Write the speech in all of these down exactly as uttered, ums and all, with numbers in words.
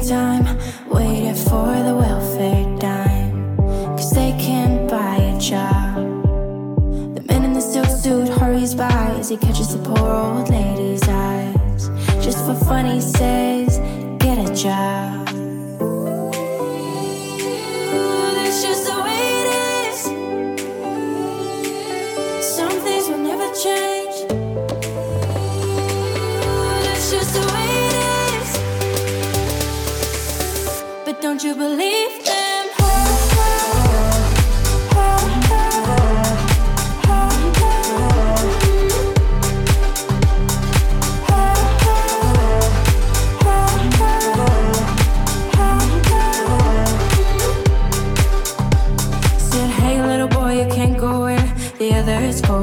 time, waiting for the welfare dime, cause they can't buy a job. The man in the silk suit hurries by as he catches the poor old lady's eyes. Just for fun he says, get a job. Ooh, that's just the way it is. Some things will never change. Ooh, that's just the way it is. But don't you believe them? The others go,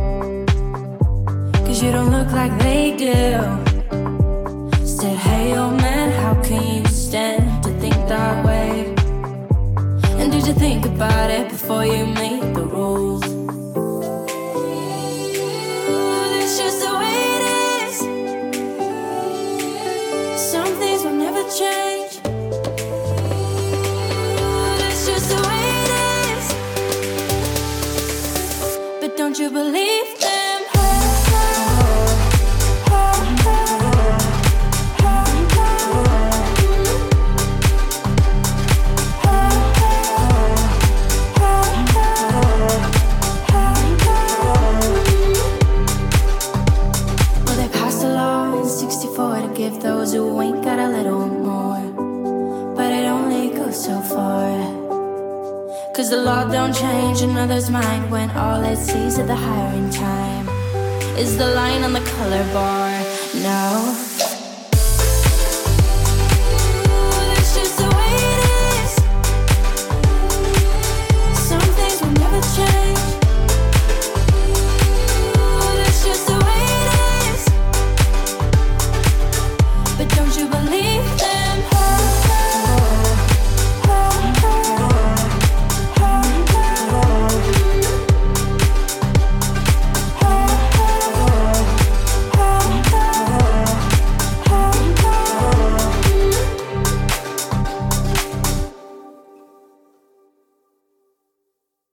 cause you don't look like they do. Said, hey old man, how can you stand to think that way? And did you think about it before you made the rules? Ooh, that's just the way it is. Some things will never change. Ooh, that's just the way it is. But don't you believe them? Well, they passed a law in sixty-four to give those who ain't got a little more, but it only goes so far. Cause the law don't change another's mind when all it sees at the hiring time is the line on the color bar. No. Ooh, that's just the way it is. Some things will never change. Ooh, that's just the way it is. But don't you